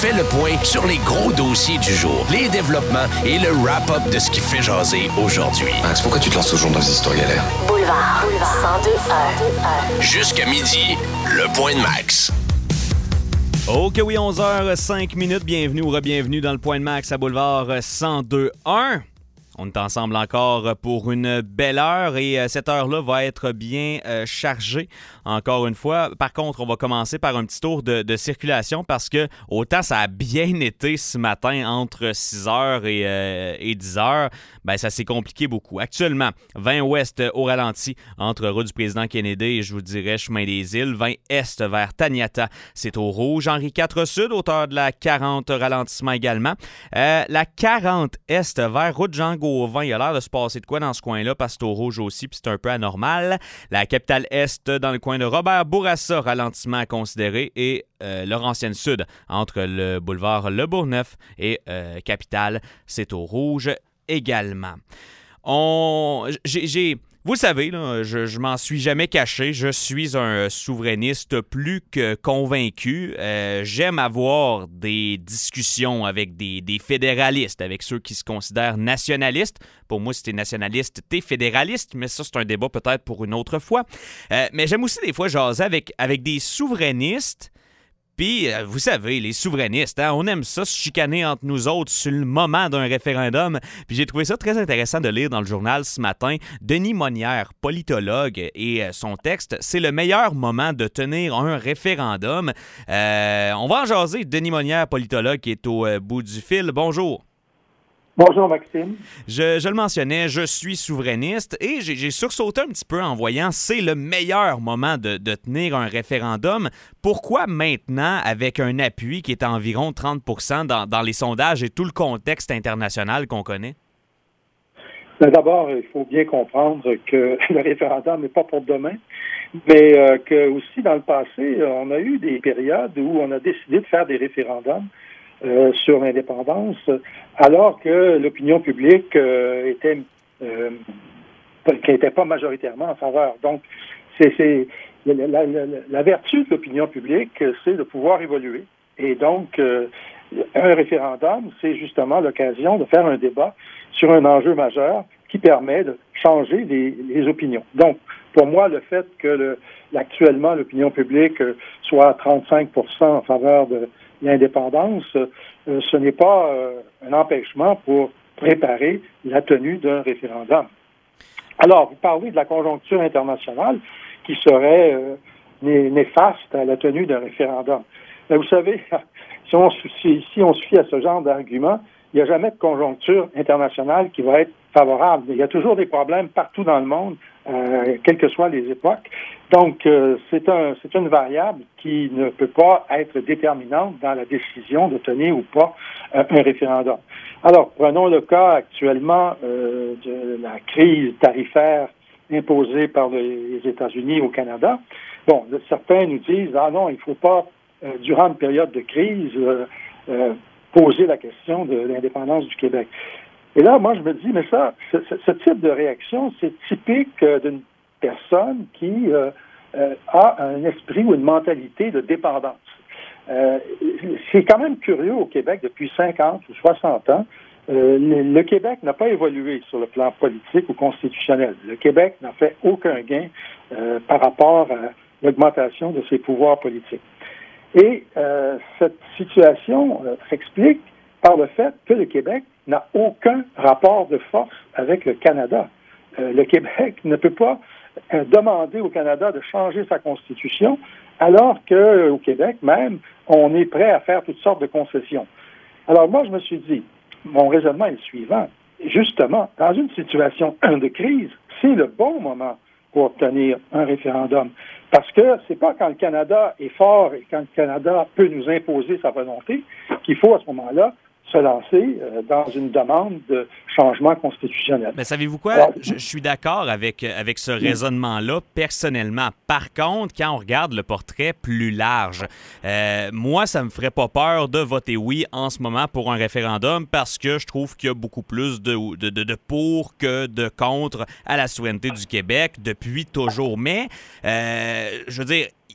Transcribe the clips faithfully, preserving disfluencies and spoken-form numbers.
fait le point sur les gros dossiers du jour, les développements et le wrap-up de ce qui fait jaser aujourd'hui. Max, pourquoi tu te lances toujours dans des histoires galères? Boulevard, Boulevard, cent deux un. Jusqu'à midi, le point de Max. Ok, oui, onze heures cinq minutes. Bienvenue ou re-bienvenue dans le point de Max à Boulevard cent deux un. On est ensemble encore pour une belle heure et cette heure-là va être bien euh, chargée, encore une fois. Par contre, on va commencer par un petit tour de, de circulation parce que autant ça a bien été ce matin entre six heures et, euh, et dix heures, ben ça s'est compliqué beaucoup. Actuellement, vingt ouest au ralenti entre rue du Président Kennedy et je vous dirais chemin des Îles. vingt est vers Taniata, c'est au rouge. Henri quatre sud, hauteur de la quarante, ralentissement également. Euh, la quarante est vers route Jean Gauvin, il y a l'air de se passer de quoi dans ce coin-là parce que c'est au rouge aussi puis c'est un peu anormal. La capitale est dans le coin de Robert Bourassa, ralentissement à considérer et euh, Laurentienne sud entre le boulevard Le Bourgneuf et euh, capitale, c'est au rouge également. On, j'ai, j'ai Vous le savez, là, je, je m'en suis jamais caché. Je suis un souverainiste plus que convaincu. Euh, j'aime avoir des discussions avec des, des fédéralistes, avec ceux qui se considèrent nationalistes. Pour moi, si t'es nationaliste, t'es fédéraliste, mais ça, c'est un débat peut-être pour une autre fois. Euh, mais j'aime aussi des fois jaser avec, avec des souverainistes. Puis, euh, vous savez, les souverainistes, hein, on aime ça se chicaner entre nous autres sur le moment d'un référendum. Puis j'ai trouvé ça très intéressant de lire dans le journal ce matin. Denis Monnière, politologue, et euh, son texte, c'est le meilleur moment de tenir un référendum. Euh, on va en jaser. Denis Monnière, politologue, qui est au euh, bout du fil. Bonjour. Bonjour, Maxime. Je, je le mentionnais, je suis souverainiste et j'ai, j'ai sursauté un petit peu en voyant c'est le meilleur moment de, de tenir un référendum. Pourquoi maintenant, avec un appui qui est à environ trente pour cent dans, dans les sondages et tout le contexte international qu'on connaît? Ben d'abord, il faut bien comprendre que le référendum n'est pas pour demain, mais euh, que aussi dans le passé, on a eu des périodes où on a décidé de faire des référendums Euh, sur l'indépendance, alors que l'opinion publique euh, était euh, qui n'était pas majoritairement en faveur. Donc, c'est, c'est la, la, la, la vertu de l'opinion publique, c'est de pouvoir évoluer. Et donc, euh, un référendum, c'est justement l'occasion de faire un débat sur un enjeu majeur qui permet de changer les, les opinions. Donc, pour moi, le fait que le, actuellement l'opinion publique soit à trente-cinq pour cent en faveur de l'indépendance, euh, ce n'est pas euh, un empêchement pour préparer la tenue d'un référendum. Alors, vous parlez de la conjoncture internationale qui serait euh, né- néfaste à la tenue d'un référendum. Mais vous savez, si on, si, si on se fie à ce genre d'argument, il n'y a jamais de conjoncture internationale qui va être favorable. Il y a toujours des problèmes partout dans le monde, euh, quelles que soient les époques. Donc, euh, c'est un, c'est une variable qui ne peut pas être déterminante dans la décision de tenir ou pas euh, un référendum. Alors, prenons le cas actuellement euh, de la crise tarifaire imposée par les États-Unis au Canada. Bon, certains nous disent, ah non, il ne faut pas, euh, durant une période de crise, euh, euh, poser la question de l'indépendance du Québec. Et là, moi, je me dis, mais ça, ce, ce type de réaction, c'est typique euh, d'une personne qui euh, euh, a un esprit ou une mentalité de dépendance. Euh, c'est quand même curieux au Québec depuis cinquante ou soixante ans. Euh, le, le Québec n'a pas évolué sur le plan politique ou constitutionnel. Le Québec n'a fait aucun gain euh, par rapport à l'augmentation de ses pouvoirs politiques. Et euh, cette situation euh, s'explique par le fait que le Québec n'a aucun rapport de force avec le Canada. Euh, le Québec ne peut pas euh, demander au Canada de changer sa constitution, alors qu'au Québec même, on est prêt à faire toutes sortes de concessions. Alors moi, je me suis dit, mon raisonnement est le suivant. Justement, dans une situation de crise, c'est le bon moment pour obtenir un référendum. Parce que c'est pas quand le Canada est fort et quand le Canada peut nous imposer sa volonté qu'il faut à ce moment-là se lancer euh, dans une demande de changement constitutionnel. Mais savez-vous quoi? Alors, je, je suis d'accord avec, avec ce raisonnement-là, personnellement. Par contre, quand on regarde le portrait plus large, euh, moi, ça me ferait pas peur de voter oui en ce moment pour un référendum parce que je trouve qu'il y a beaucoup plus de, de, de, de pour que de contre à la souveraineté du Québec depuis toujours. Mais, euh, je veux dire,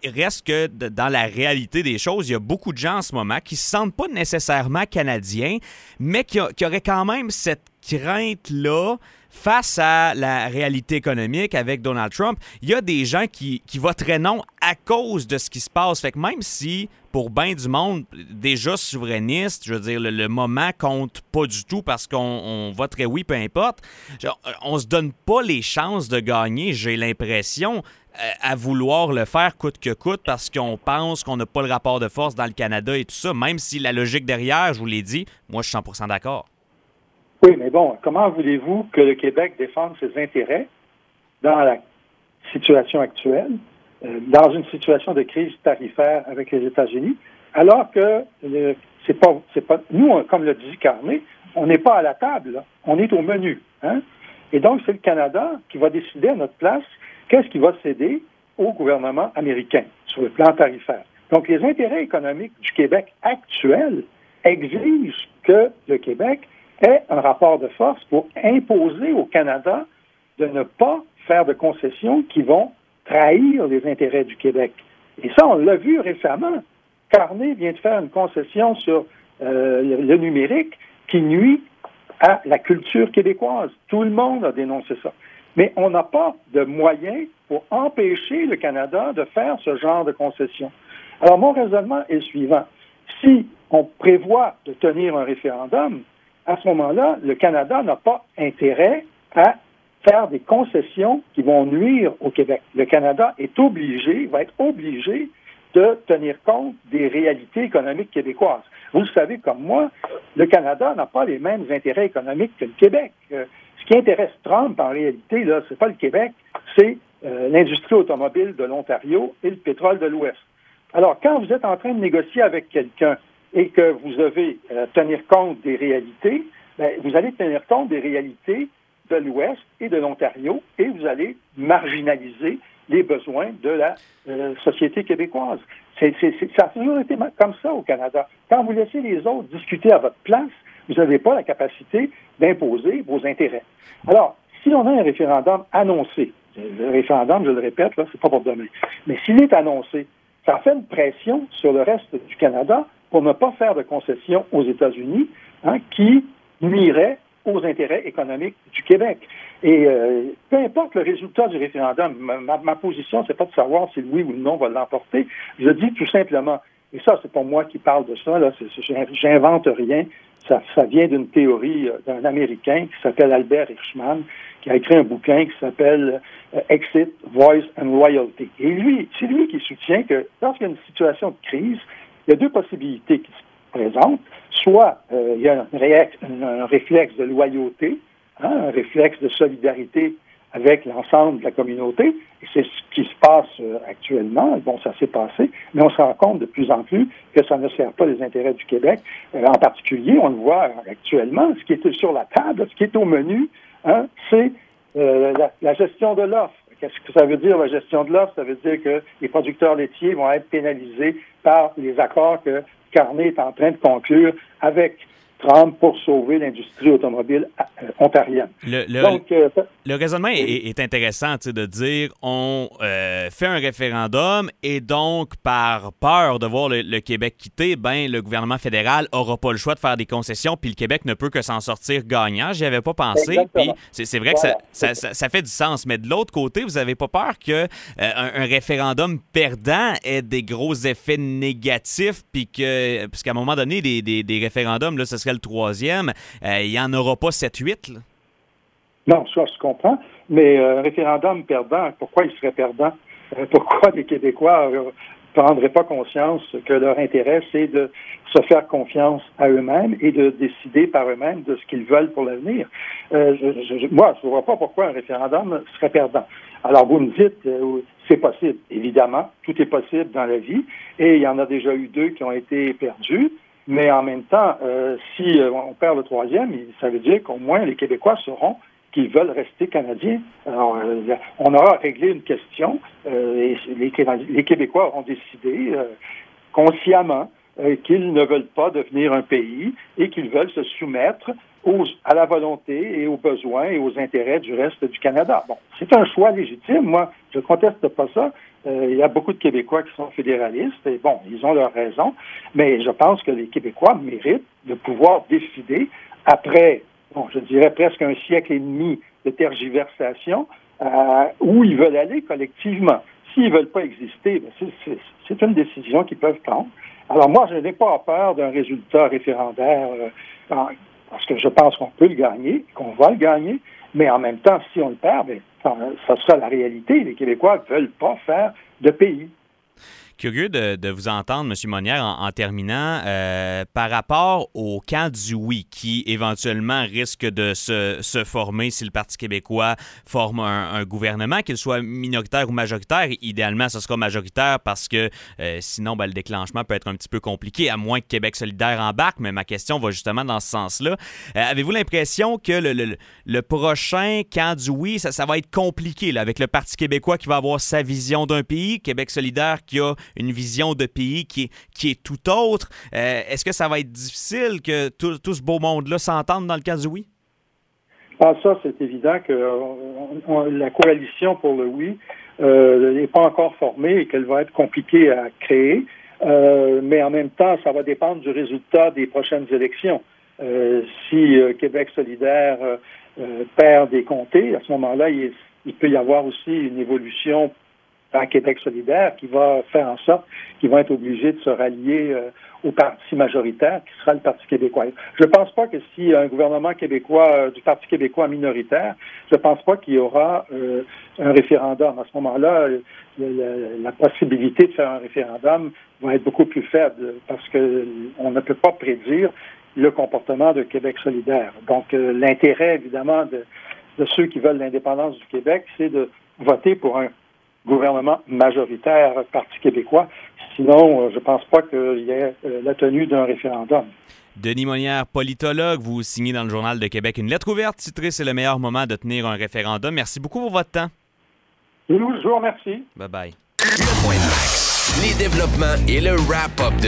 reste que de, dans la réalité des choses, il y a beaucoup de gens en ce moment qui ne se sentent pas nécessairement canadiens, mais qui, a, qui auraient quand même cette crainte-là face à la réalité économique avec Donald Trump. Il y a des gens qui, qui voteraient non à cause de ce qui se passe. Fait que même si, pour bien du monde, déjà souverainiste, je veux dire, le, le moment compte pas du tout parce qu'on on voterait oui, peu importe, genre, on se donne pas les chances de gagner, j'ai l'impression, à vouloir le faire coûte que coûte parce qu'on pense qu'on n'a pas le rapport de force dans le Canada et tout ça, même si la logique derrière, je vous l'ai dit, moi, je suis cent pour cent d'accord. Oui, mais bon, comment voulez-vous que le Québec défende ses intérêts dans la situation actuelle, euh, dans une situation de crise tarifaire avec les États-Unis, alors que euh, c'est pas, c'est pas, nous, on, comme l'a dit Carné, on n'est pas à la table, là. On est au menu, hein? Et donc, c'est le Canada qui va décider à notre place qu'est-ce qui va céder au gouvernement américain sur le plan tarifaire. Donc, les intérêts économiques du Québec actuel exigent que le Québec ait un rapport de force pour imposer au Canada de ne pas faire de concessions qui vont trahir les intérêts du Québec. Et ça, on l'a vu récemment. Carné vient de faire une concession sur euh, le, le numérique qui nuit à la culture québécoise. Tout le monde a dénoncé ça. Mais on n'a pas de moyens pour empêcher le Canada de faire ce genre de concessions. Alors, mon raisonnement est le suivant. Si on prévoit de tenir un référendum, à ce moment-là, le Canada n'a pas intérêt à faire des concessions qui vont nuire au Québec. Le Canada est obligé, va être obligé de tenir compte des réalités économiques québécoises. Vous le savez comme moi, le Canada n'a pas les mêmes intérêts économiques que le Québec. Euh, ce qui intéresse Trump, en réalité, là, c'est pas le Québec, c'est euh, l'industrie automobile de l'Ontario et le pétrole de l'Ouest. Alors, quand vous êtes en train de négocier avec quelqu'un et que vous devez euh, tenir compte des réalités, bien, vous allez tenir compte des réalités de l'Ouest et de l'Ontario et vous allez marginaliser les besoins de la euh, société québécoise. C'est, c'est, c'est, ça a toujours été comme ça au Canada. Quand vous laissez les autres discuter à votre place, vous n'avez pas la capacité d'imposer vos intérêts. Alors, si on a un référendum annoncé, le référendum, je le répète, là, c'est pas pour demain, mais s'il est annoncé, ça fait une pression sur le reste du Canada pour ne pas faire de concessions aux États-Unis, hein, qui nuirait aux intérêts économiques du Québec. Et euh, peu importe le résultat du référendum, ma, ma position, c'est pas de savoir si le oui ou le non va l'emporter. Je dis tout simplement, et ça, c'est pas moi qui parle de ça, là, c'est, c'est, j'invente rien, ça, ça vient d'une théorie euh, d'un Américain qui s'appelle Albert Hirschman, qui a écrit un bouquin qui s'appelle euh, Exit, Voice and Loyalty. Et lui, c'est lui qui soutient que lorsqu'il y a une situation de crise, il y a deux possibilités qui se présentent. Soit euh, il y a un, réac- un réflexe de loyauté, hein, un réflexe de solidarité avec l'ensemble de la communauté, et c'est ce qui se passe euh, actuellement. Bon, ça s'est passé, mais on se rend compte de plus en plus que ça ne sert pas les intérêts du Québec. Euh, en particulier, on le voit actuellement, ce qui est sur la table, ce qui est au menu, hein, c'est euh, la, la gestion de l'offre. Qu'est-ce que ça veut dire, la gestion de l'offre? Ça veut dire que les producteurs laitiers vont être pénalisés par les accords que Carné est en train de conclure avec Trump pour sauver l'industrie automobile euh, ontarienne. Le, le, Donc, euh, le raisonnement est, est intéressant, tu sais, de dire on euh, fait un référendum et donc par peur de voir le, le Québec quitter, ben le gouvernement fédéral n'aura pas le choix de faire des concessions puis le Québec ne peut que s'en sortir gagnant. J'y avais pas pensé. Puis c'est, c'est vrai voilà. que ça, ça, ça, ça fait du sens. Mais de l'autre côté, vous n'avez pas peur que euh, un, un référendum perdant ait des gros effets négatifs puis que, parce qu'à un moment donné, des, des, des référendums, là, ce serait le troisième, euh, il n'y en aura pas sept huit, là? Non, ça, je comprends. Mais un euh, référendum perdant, pourquoi il serait perdant? Euh, pourquoi les Québécois ne euh, prendraient pas conscience que leur intérêt, c'est de se faire confiance à eux-mêmes et de décider par eux-mêmes de ce qu'ils veulent pour l'avenir? Euh, je, je, moi, je ne vois pas pourquoi un référendum serait perdant. Alors, vous me dites, euh, c'est possible. Évidemment, tout est possible dans la vie. Et il y en a déjà eu deux qui ont été perdus. Mais en même temps, euh, si euh, on perd le troisième, ça veut dire qu'au moins les Québécois sauront qu'ils veulent rester canadiens. Alors, euh, on aura réglé une question euh, et les, les Québécois auront décidé euh, consciemment euh, qu'ils ne veulent pas devenir un pays et qu'ils veulent se soumettre aux, à la volonté et aux besoins et aux intérêts du reste du Canada. Bon, c'est un choix légitime. Moi, je ne conteste pas ça, Euh, il y a beaucoup de Québécois qui sont fédéralistes, et bon, ils ont leurs raisons, mais je pense que les Québécois méritent de pouvoir décider, après, bon, je dirais presque un siècle et demi de tergiversation, euh, où ils veulent aller collectivement. S'ils ne veulent pas exister, bien, c'est, c'est, c'est une décision qu'ils peuvent prendre. Alors moi, je n'ai pas peur d'un résultat référendaire, euh, parce que je pense qu'on peut le gagner, qu'on va le gagner, mais en même temps, si on le perd, bien, ça sera la réalité. Les Québécois ne veulent pas faire de pays. Curieux de, de vous entendre, M. Monnière, en, en terminant, euh, par rapport au camp du oui, qui éventuellement risque de se, se former si le Parti québécois forme un, un gouvernement, qu'il soit minoritaire ou majoritaire. Idéalement, ce sera majoritaire parce que euh, sinon, ben, le déclenchement peut être un petit peu compliqué, à moins que Québec solidaire embarque, mais ma question va justement dans ce sens-là. Euh, avez-vous l'impression que le, le, le prochain camp du oui, ça, ça va être compliqué là, avec le Parti québécois qui va avoir sa vision d'un pays, Québec solidaire qui a une vision de pays qui est, qui est tout autre. Euh, est-ce que ça va être difficile que tout, tout ce beau monde-là s'entende dans le cas du oui? Ah, ça, c'est évident que on, on, la coalition pour le oui euh, n'est pas encore formée et qu'elle va être compliquée à créer. Euh, mais en même temps, ça va dépendre du résultat des prochaines élections. Euh, si euh, Québec solidaire euh, euh, perd des comtés, à ce moment-là, il, il peut y avoir aussi une évolution à Québec solidaire qui va faire en sorte qu'ils vont être obligés de se rallier euh, au parti majoritaire, qui sera le Parti québécois. Je ne pense pas que si un gouvernement québécois, euh, du Parti québécois minoritaire, je ne pense pas qu'il y aura euh, un référendum. À ce moment-là, euh, la, la possibilité de faire un référendum va être beaucoup plus faible parce que on ne peut pas prédire le comportement de Québec solidaire. Donc, euh, l'intérêt, évidemment, de, de ceux qui veulent l'indépendance du Québec, c'est de voter pour un gouvernement majoritaire Parti québécois. Sinon, je ne pense pas qu'il y ait la tenue d'un référendum. Denis Monnière, politologue, vous signez dans le Journal de Québec une lettre ouverte titrée « C'est le meilleur moment de tenir un référendum ». Merci beaucoup pour votre temps. Je vous remercie. Bye-bye. Le Point Max, les développements et le wrap-up de